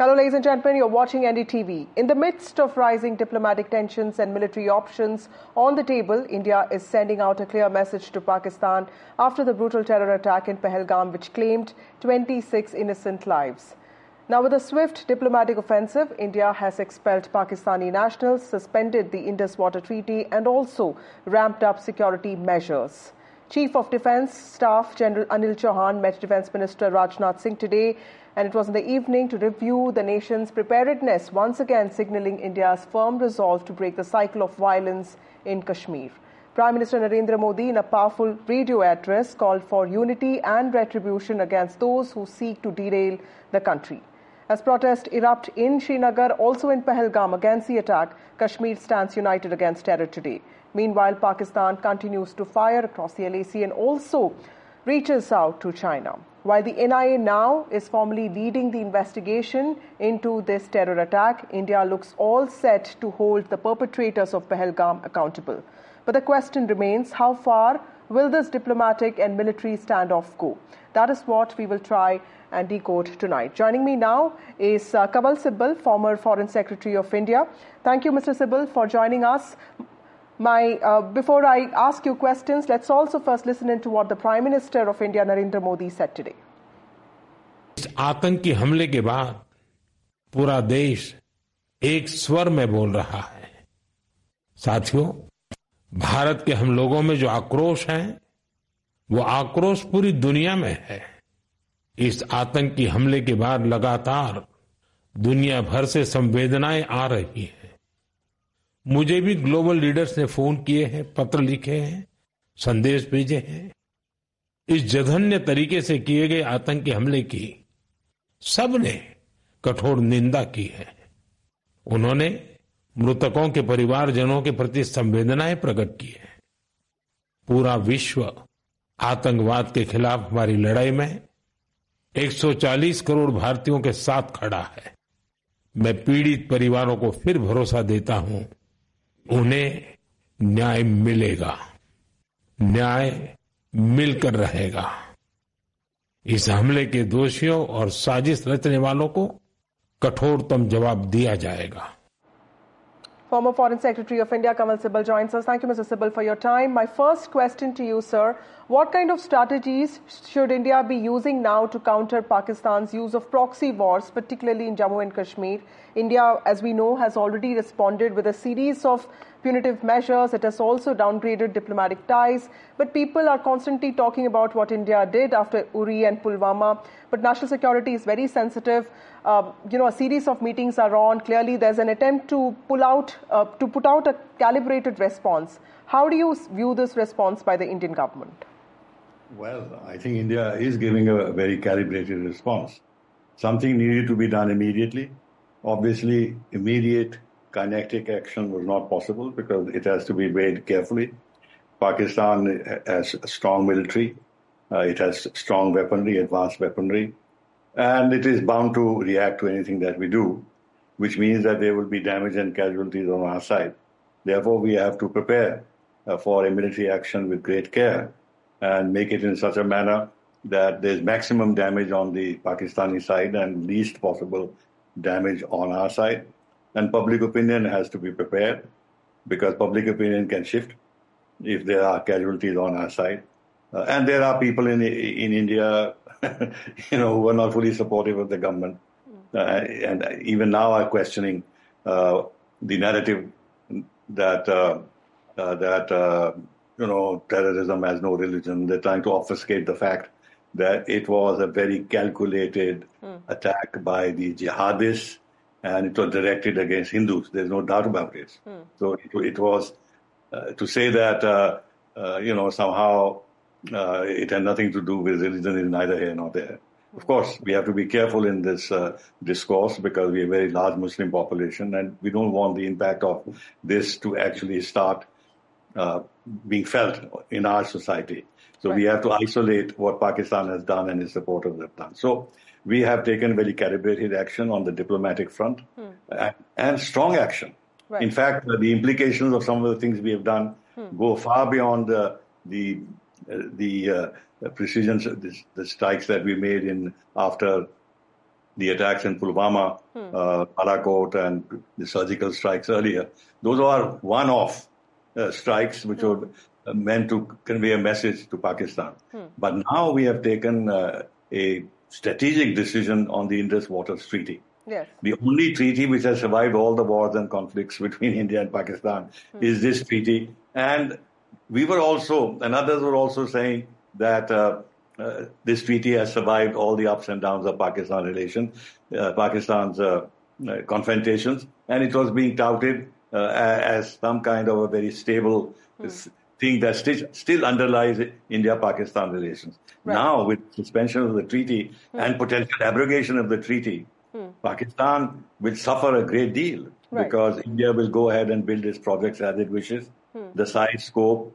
Hello, ladies and gentlemen, you're watching NDTV. In the midst of rising diplomatic tensions and military options on the table, India is sending out a clear message to Pakistan after the brutal terror attack in Pahalgam, which claimed 26 innocent lives. Now, with a swift diplomatic offensive, India has expelled Pakistani nationals, suspended the Indus Water Treaty, and also ramped up security measures. Chief of Defence Staff General Anil Chauhan met Defence Minister Rajnath Singh today, and it was in the evening to review the nation's preparedness, once again signalling India's firm resolve to break the cycle of violence in Kashmir. Prime Minister Narendra Modi, in a powerful radio address, called for unity and retribution against those who seek to derail the country. As protests erupt in Srinagar, also in Pahalgam against the attack, Kashmir stands united against terror today. Meanwhile, Pakistan continues to fire across the LAC and also reaches out to China. While the NIA now is formally leading the investigation into this terror attack, India looks all set to hold the perpetrators of Pahalgam accountable. But the question remains, how far will this diplomatic and military standoff go? That is what we will try and decode tonight. Joining me now is Kanwal Sibal, former Foreign Secretary of India. Thank you, Mr. Sibal, for joining us. Before I ask you questions, let's also first listen into what the Prime Minister of India, Narendra Modi, said today. इस आतंकी हमले के बाद पूरा देश एक स्वर में बोल रहा है। साथियों, भारत के हम लोगों में जो आक्रोश है, वो आक्रोश पूरी दुनिया में है। इस आतंकी हमले के बाद लगातार दुनिया भर से संवेदनाएं आ रही हैं। मुझे भी ग्लोबल लीडर्स ने फोन किए हैं, पत्र लिखे हैं, संदेश भेजे हैं। इस जघन्य तरीके से किए गए आतंकी हमले की सबने कठोर निंदा की है। उन्होंने मृतकों के परिवारजनों के प्रति संवेदनाएं प्रकट की है। पूरा विश्व आतंकवाद के खिलाफ हमारी लड़ाई में 140 करोड़ भारतीयों के साथ खड़ा है। मैं पीड़ित परिवारों को फिर भरोसा देता हूं, उन्हें न्याय मिलेगा, न्याय मिलकर रहेगा। इस हमले के दोषियों और साजिश रचने वालों को कठोरतम जवाब दिया जाएगा। Former Foreign Secretary of India, Kanwal Sibal, joins us. Thank you, Mr. Sibal, for your time. My first question to you, sir, what kind of strategies should India be using now to counter Pakistan's use of proxy wars, particularly in Jammu and Kashmir? India, as we know, has already responded with a series of punitive measures. It has also downgraded diplomatic ties. But people are constantly talking about what India did after Uri and Pulwama. But national security is very sensitive. A series of meetings are on. Clearly, there's an attempt to put out a calibrated response. How do you view this response by the Indian government? Well, I think India is giving a very calibrated response. Something needed to be done immediately. Obviously, immediate kinetic action was not possible because it has to be weighed carefully. Pakistan has a strong military. It has strong weaponry, advanced weaponry. And it is bound to react to anything that we do, which means that there will be damage and casualties on our side. Therefore, we have to prepare for a military action with great care and make it in such a manner that there's maximum damage on the Pakistani side and least possible damage on our side. And public opinion has to be prepared because public opinion can shift if there are casualties on our side. And there are people in India, who are not fully supportive of the government, and even now are questioning the narrative that terrorism has no religion. They're trying to obfuscate the fact that it was a very calculated attack by the jihadists, and it was directed against Hindus. There's no doubt about it. So it was to say that somehow. It had nothing to do with religion is neither here nor there. Of course, we have to be careful in this discourse because we are a very large Muslim population and we don't want the impact of this to actually start being felt in our society. So we have to isolate what Pakistan has done and its supporters have done. So we have taken very calibrated action on the diplomatic front and strong action. Right. In fact, the implications of some of the things we have done go far beyond the precision, the strikes that we made after the attacks in Pulwama, Balakot, and the surgical strikes earlier. Those are one-off strikes which were meant to convey a message to Pakistan. But now we have taken a strategic decision on the Indus Waters Treaty. Yes. The only treaty which has survived all the wars and conflicts between India and Pakistan is this treaty. And we were also, and others were also saying that this treaty has survived all the ups and downs of Pakistan relations, Pakistan's confrontations, and it was being touted as some kind of a very stable thing that still underlies India-Pakistan relations. Right. Now, with suspension of the treaty and potential abrogation of the treaty, Pakistan will suffer a great deal because India will go ahead and build its projects as it wishes. The size, scope,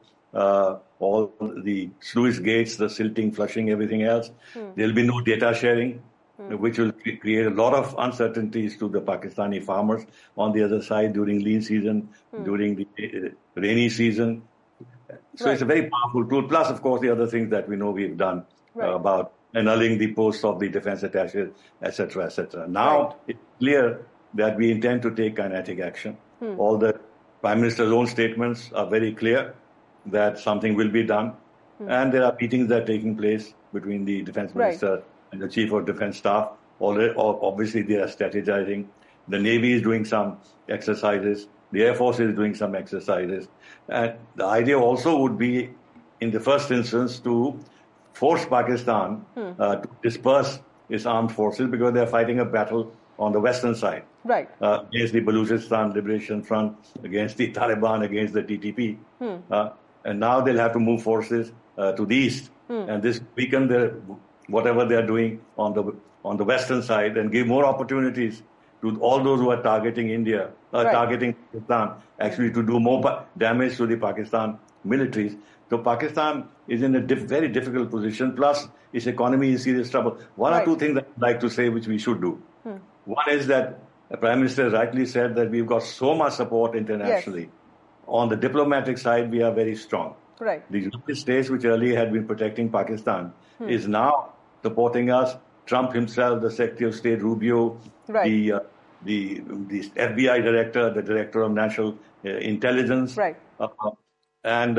all the sluice gates, the silting, flushing, everything else. There will be no data sharing, which will create a lot of uncertainties to the Pakistani farmers on the other side during lean season, during the rainy season. So it's a very powerful tool. Plus, of course, the other things that we know we've done about annulling the posts of the defense attaché, etc., etc. Now it's clear that we intend to take kinetic action. All the Prime Minister's own statements are very clear that something will be done. And there are meetings that are taking place between the defense minister and the chief of defense staff. Obviously, they are strategizing. The Navy is doing some exercises. The Air Force is doing some exercises. And the idea also would be, in the first instance, to force Pakistan to disperse its armed forces because they're fighting a battle on the western side. Right. Against the Baluchistan Liberation Front, against the Taliban, against the TTP. And now they'll have to move forces to the east. And this weaken whatever they're doing on the western side and give more opportunities to all those who are targeting India, targeting Pakistan, actually to do more damage to the Pakistan militaries. So Pakistan is in a very difficult position, plus its economy is in serious trouble. One or two things I'd like to say which we should do. One is that the Prime Minister rightly said that we've got so much support internationally. Yes. On the diplomatic side, we are very strong. Right. The United States, which earlier had been protecting Pakistan, is now supporting us. Trump himself, the Secretary of State Rubio, the FBI director, the Director of National Intelligence, and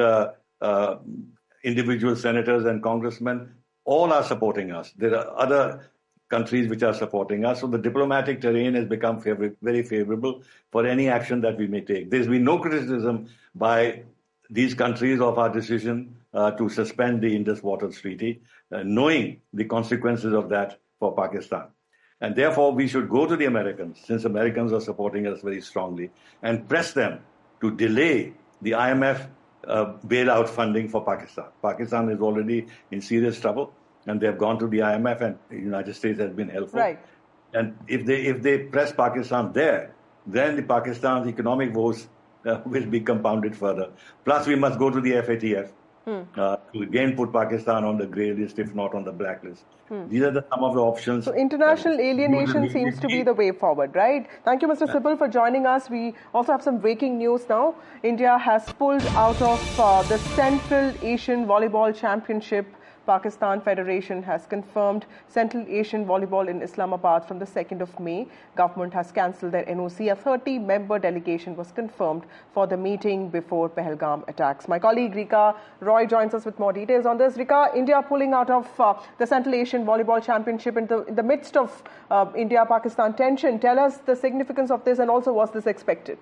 individual senators and congressmen, all are supporting us. There are other countries which are supporting us. So the diplomatic terrain has become very favorable for any action that we may take. There's been no criticism by these countries of our decision to suspend the Indus Waters Treaty, knowing the consequences of that for Pakistan. And therefore, we should go to the Americans, since Americans are supporting us very strongly, and press them to delay the IMF bailout funding for Pakistan. Pakistan is already in serious trouble, and they have gone to the IMF, and the United States has been helpful. Right. And if they press Pakistan there, then the Pakistan's economic woes will be compounded further. Plus, we must go to the FATF to again put Pakistan on the grey list, if not on the blacklist. These are some of the options. So international alienation seems to be the way forward, right? Thank you, Mr. Sibal, for joining us. We also have some breaking news now. India has pulled out of the Central Asian Volleyball Championship. Pakistan Federation has confirmed Central Asian Volleyball in Islamabad from the 2nd of May. Government has cancelled their NOC. A 30-member delegation was confirmed for the meeting before Pahalgam attacks. My colleague Rika Roy joins us with more details on this. Rika, India pulling out of the Central Asian Volleyball Championship in the midst of India-Pakistan tension. Tell us the significance of this, and also was this expected?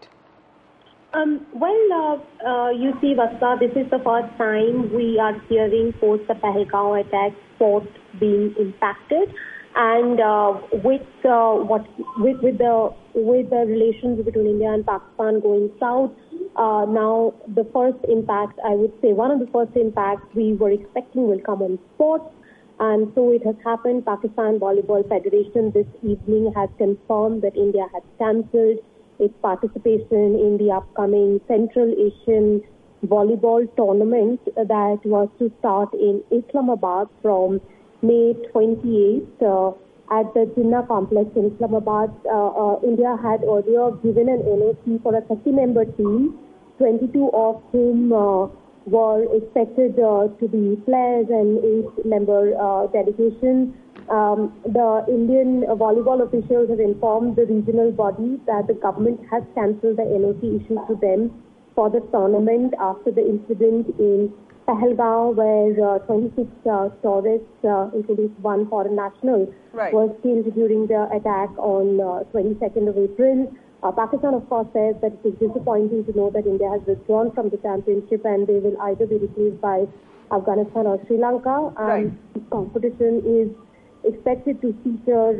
You see, Vasudha, this is the first time we are hearing post the Pahalgam attack sport being impacted, and with the relations between India and Pakistan going south, now the first impact, I would say, one of the first impacts we were expecting will come on sports, and so it has happened. Pakistan Volleyball Federation this evening has confirmed that India has cancelled its participation in the upcoming Central Asian Volleyball Tournament that was to start in Islamabad from May 28th at the Jinnah Complex in Islamabad. India had earlier given an NOC for a 30-member team, 22 of whom were expected to be players, and 8-member delegation The Indian volleyball officials have informed the regional body that the government has cancelled the NOC issued to them for the tournament after the incident in Pahalgaon, where 26 tourists, including one foreign national, was killed during the attack on 22nd of April. Pakistan, of course, says that it is disappointing to know that India has withdrawn from the championship and they will either be replaced by Afghanistan or Sri Lanka. This competition is expected to feature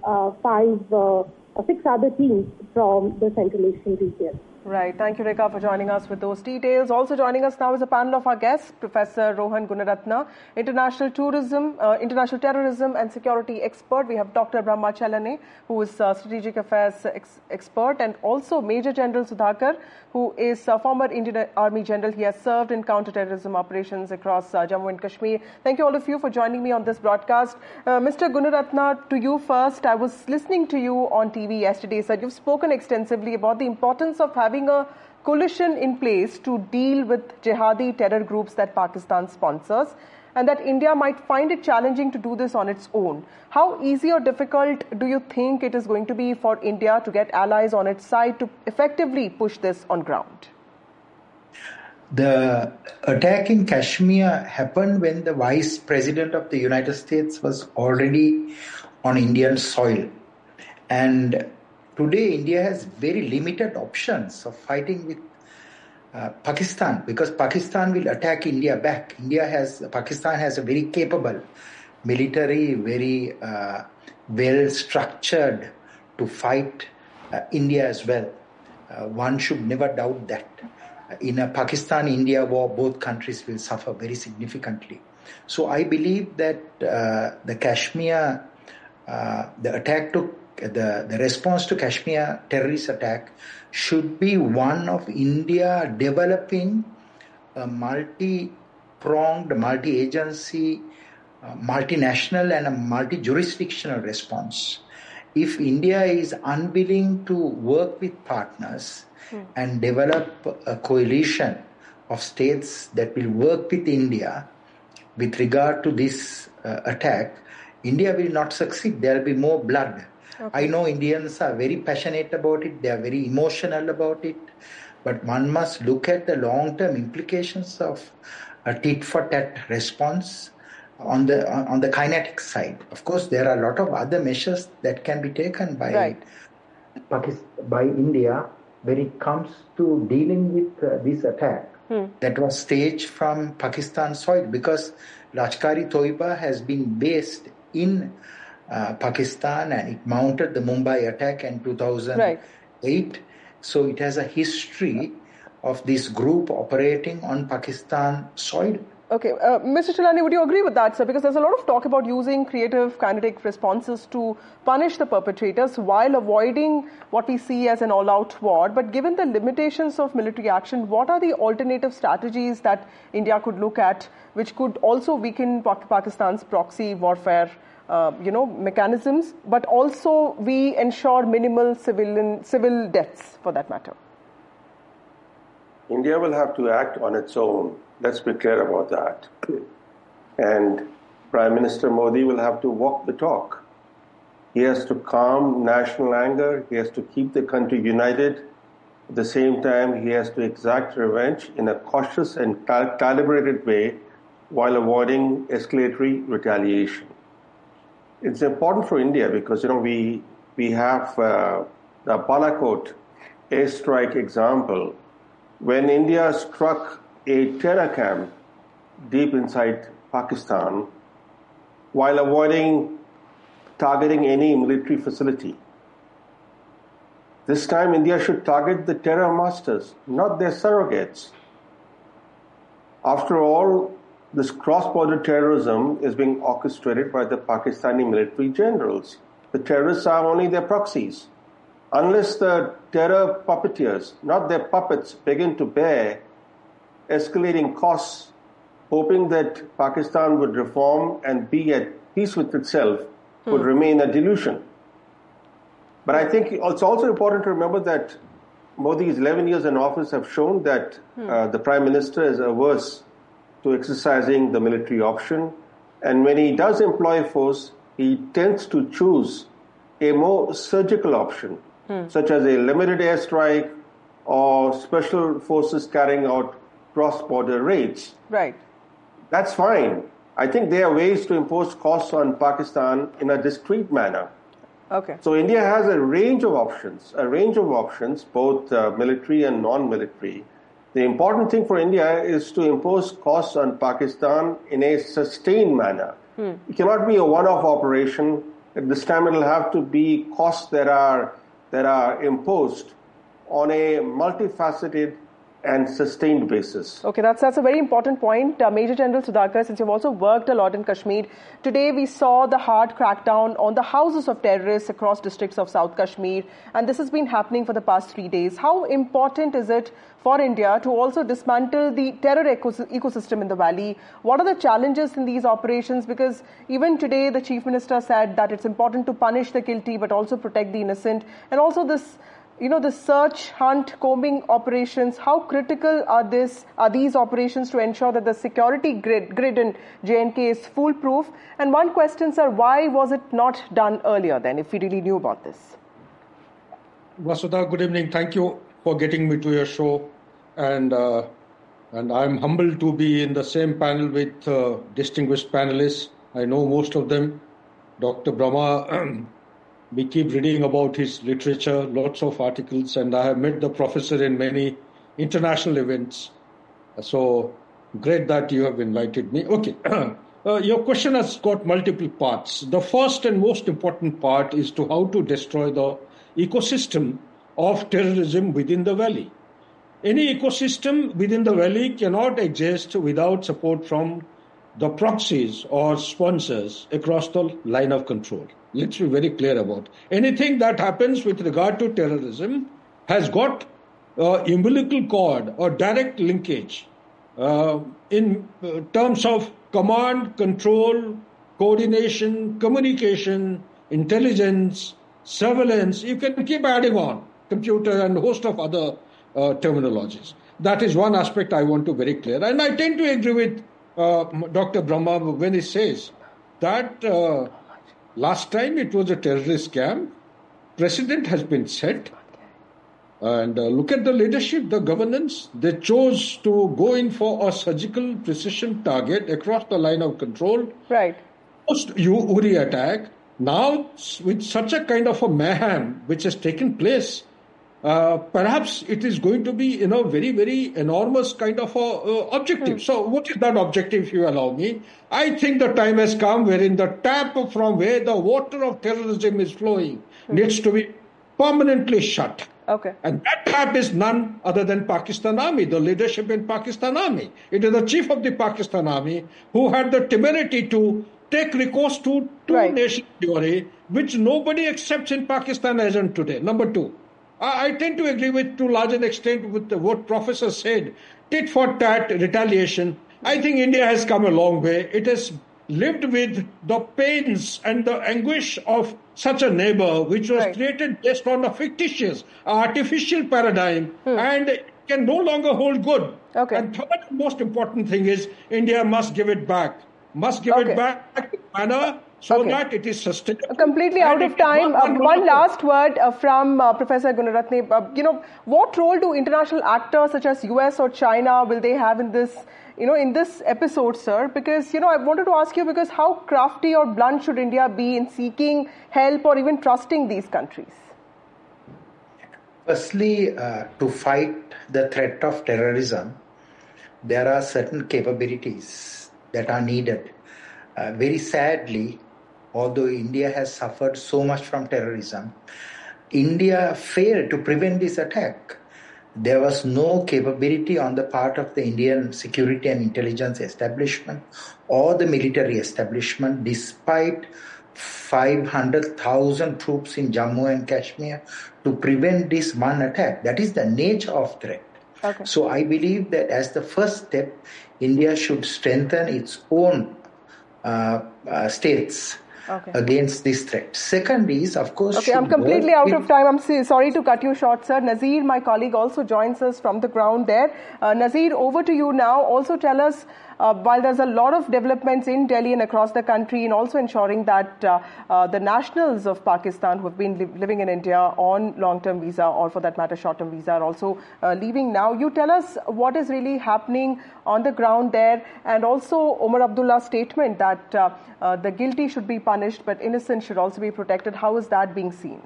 6 other teams from the Central Asian region. Right. Thank you, Rekha, for joining us with those details. Also joining us now is a panel of our guests, Professor Rohan Gunaratna, international terrorism and security expert. We have Dr. Brahma Chalane, who is strategic affairs expert, and also Major General Sudhakar, who is a former Indian Army general. He has served in counter-terrorism operations across Jammu and Kashmir. Thank you all of you for joining me on this broadcast. Mr. Gunaratna, to you first. I was listening to you on TV yesterday, sir. You've spoken extensively about the importance of having a coalition in place to deal with jihadi terror groups that Pakistan sponsors, and that India might find it challenging to do this on its own. How easy or difficult do you think it is going to be for India to get allies on its side to effectively push this on ground? The attack in Kashmir happened when the Vice President of the United States was already on Indian soil. And today, India has very limited options of fighting with Pakistan, because Pakistan will attack India back. Pakistan has a very capable military, very well-structured to fight India as well. One should never doubt that. In a Pakistan-India war, both countries will suffer very significantly. So I believe that the Kashmir, the attack took the response to Kashmir terrorist attack should be one of India developing a multi-pronged, multi-agency, multinational and a multi-jurisdictional response. If India is unwilling to work with partners and develop a coalition of states that will work with India with regard to this attack, India will not succeed. There will be more blood. Okay. I know Indians are very passionate about it. They are very emotional about it. But one must look at the long-term implications of a tit-for-tat response on the kinetic side. Of course, there are a lot of other measures that can be taken by India when it comes to dealing with this attack that was staged from Pakistan soil, because Lashkar-e-Toiba has been based in Pakistan, and it mounted the Mumbai attack in 2008. Right. So it has a history of this group operating on Pakistan soil. Okay. Mr. Chalane, would you agree with that, sir? Because there's a lot of talk about using creative kinetic responses to punish the perpetrators while avoiding what we see as an all-out war. But given the limitations of military action, what are the alternative strategies that India could look at which could also weaken Pakistan's proxy warfare mechanisms, but also we ensure minimal civil deaths for that matter? India will have to act on its own. Let's be clear about that. And Prime Minister Modi will have to walk the talk. He has to calm national anger. He has to keep the country united. At the same time, he has to exact revenge in a cautious and calibrated way while avoiding escalatory retaliation. It's important for India because, we have the Balakot airstrike example. When India struck a terror camp deep inside Pakistan while avoiding targeting any military facility. This time India should target the terror masters, not their surrogates. After all, this cross-border terrorism is being orchestrated by the Pakistani military generals. The terrorists are only their proxies. Unless the terror puppeteers, not their puppets, begin to bear escalating costs, hoping that Pakistan would reform and be at peace with itself, would remain a delusion. But I think it's also important to remember that Modi's 11 years in office have shown that the Prime Minister is averse to exercising the military option. And when he does employ force, he tends to choose a more surgical option, such as a limited airstrike or special forces carrying out cross-border raids. Right. That's fine. I think there are ways to impose costs on Pakistan in a discreet manner. Okay. So India has a range of options, both military and non-military. The important thing for India is to impose costs on Pakistan in a sustained manner. It cannot be a one-off operation. At this time, it will have to be costs that are imposed on a multifaceted and sustained basis. Okay, that's a very important point. Major General Sudhakar, since you've also worked a lot in Kashmir, today we saw the hard crackdown on the houses of terrorists across districts of South Kashmir, and this has been happening for the past 3 days. How important is it for India to also dismantle the terror ecosystem in the valley? What are the challenges in these operations? Because even today the Chief Minister said that it's important to punish the guilty but also protect the innocent. And also this, the search, hunt, combing operations, how critical are these operations to ensure that the security grid in J&K is foolproof? And one question, sir, why was it not done earlier then, if we really knew about this? Vasudha, good evening. Thank you for getting me to your show. And I'm humbled to be in the same panel with distinguished panelists. I know most of them. Dr. Brahma, we keep reading about his literature, lots of articles, and I have met the professor in many international events. So great that you have invited me. Okay, your question has got multiple parts. The first and most important part is to how to destroy the ecosystem of terrorism within the valley. Any ecosystem within the valley cannot exist without support from the proxies or sponsors across the line of control. Let's be very clear about anything that happens with regard to terrorism has got umbilical cord or direct linkage in terms of command, control, coordination, communication, intelligence, surveillance. You can keep adding on, computer and a host of other terminologies. That is one aspect I want to very clear. And I tend to agree with Dr. Brahma when he says that last time it was a terrorist scam. Precedent has been set. And look at the leadership, the governance. They chose to go in for a surgical precision target across the line of control. Right. Post-Uri attack. Now, with such a kind of a mayhem which has taken place, perhaps it is going to be, very, very enormous kind of objective. So what is that objective, if you allow me? I think the time has come wherein the tap from where the water of terrorism is flowing needs to be permanently shut. Okay. And that tap is none other than Pakistan Army, the leadership in Pakistan Army. It is the chief of the Pakistan Army who had the temerity to take recourse to two-nation theory, which nobody accepts in Pakistan as on today. Number two. I tend to agree with, to a large extent, with what Professor said, tit for tat retaliation. I think India has come a long way. It has lived with the pains and the anguish of such a neighbor, which was created based on a fictitious, artificial paradigm, and it can no longer hold good. Okay. And third, most important thing is India must give it back. Must give it back in a manner so that it is sustainable. Completely out of time. One last word from Professor Gunaratne. What role do international actors such as US or China will they have in this, in this episode, sir? Because, I wanted to ask you, because how crafty or blunt should India be in seeking help or even trusting these countries? Firstly, to fight the threat of terrorism, there are certain capabilities that are needed. Very sadly, although India has suffered so much from terrorism, India failed to prevent this attack. There was no capability on the part of the Indian security and intelligence establishment or the military establishment, despite 500,000 troops in Jammu and Kashmir, to prevent this one attack. That is the nature of threat. Okay. So I believe that as the first step, India should strengthen its own states against this threat. Second is, of course... Okay, I'm completely out of time. I'm sorry to cut you short, sir. Nazir, my colleague, also joins us from the ground there. Nazir, over to you now. Also tell us, while there's a lot of developments in Delhi and across the country, and also ensuring that the nationals of Pakistan who have been living in India on long-term visa, or for that matter short-term visa, are also leaving now. You tell us what is really happening on the ground there, and also Omar Abdullah's statement that the guilty should be punished but innocent should also be protected. How is that being seen?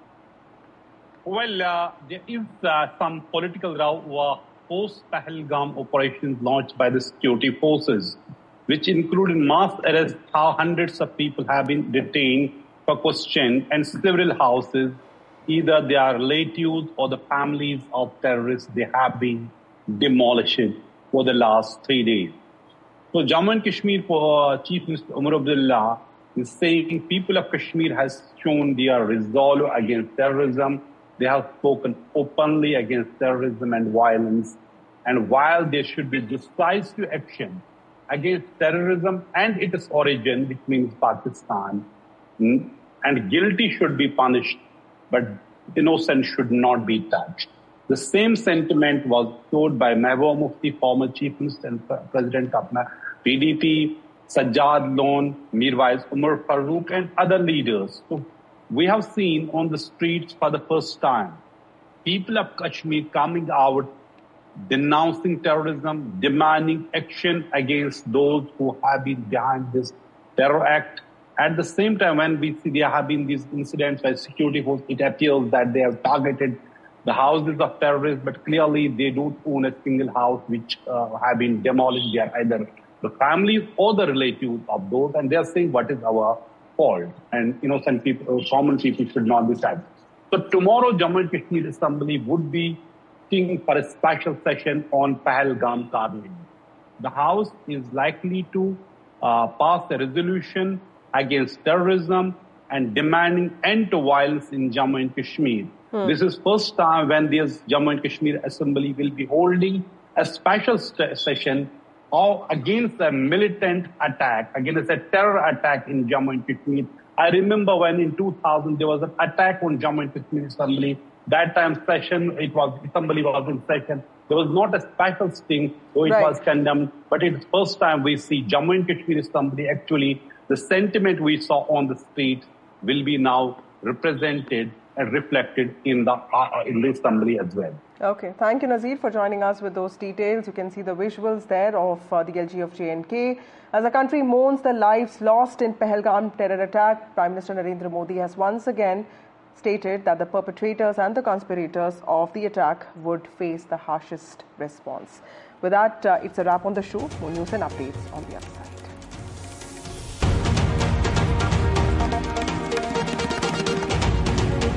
Well, there is some political row post-Pahalgam operations launched by the security forces, which included mass arrests. How hundreds of people have been detained for question, and several houses, either they are relatives or the families of terrorists, they have been demolished for the last 3 days. So Jammu and Kashmir Chief Minister Omar Abdullah is saying people of Kashmir has shown their resolve against terrorism. They have spoken openly against terrorism and violence. And while there should be decisive action against terrorism and its origin, which means Pakistan, and guilty should be punished, but innocent should not be touched. The same sentiment was showed by Mehbooba Mufti, former Chief Minister and President of PDP, Sajjad Lone, Mirwais Umar Farooq, and other leaders. So we have seen on the streets for the first time people of Kashmir coming out, denouncing terrorism, demanding action against those who have been behind this terror act. At the same time, when we see there have been these incidents by security forces, it appears that they have targeted the houses of terrorists, but clearly they don't own a single house which have been demolished. They are either the families or the relatives of those, and they are saying what is our fault, and innocent people, common people should not be touched. So tomorrow, Jammu and Kashmir Assembly would be sitting for a special session on Pahalgam carnage. The House is likely to pass a resolution against terrorism and demanding end to violence in Jammu and Kashmir. This is first time when this Jammu and Kashmir Assembly will be holding a special session against a militant attack, against a terror attack in Jammu and Kashmir. I remember when in 2000 there was an attack on Jammu and Kashmir Assembly. That time Assembly was in session. There was not a special sting, though it was condemned. But it's first time we see Jammu and Kashmir Assembly actually, the sentiment we saw on the street will be now represented and reflected in the Assembly as well. Okay, thank you, Nazir, for joining us with those details. You can see the visuals there of the LG of J&K. As the country mourns the lives lost in Pahalgam terror attack, Prime Minister Narendra Modi has once again stated that the perpetrators and the conspirators of the attack would face the harshest response. With that, it's a wrap on the show. More news and updates on the other side.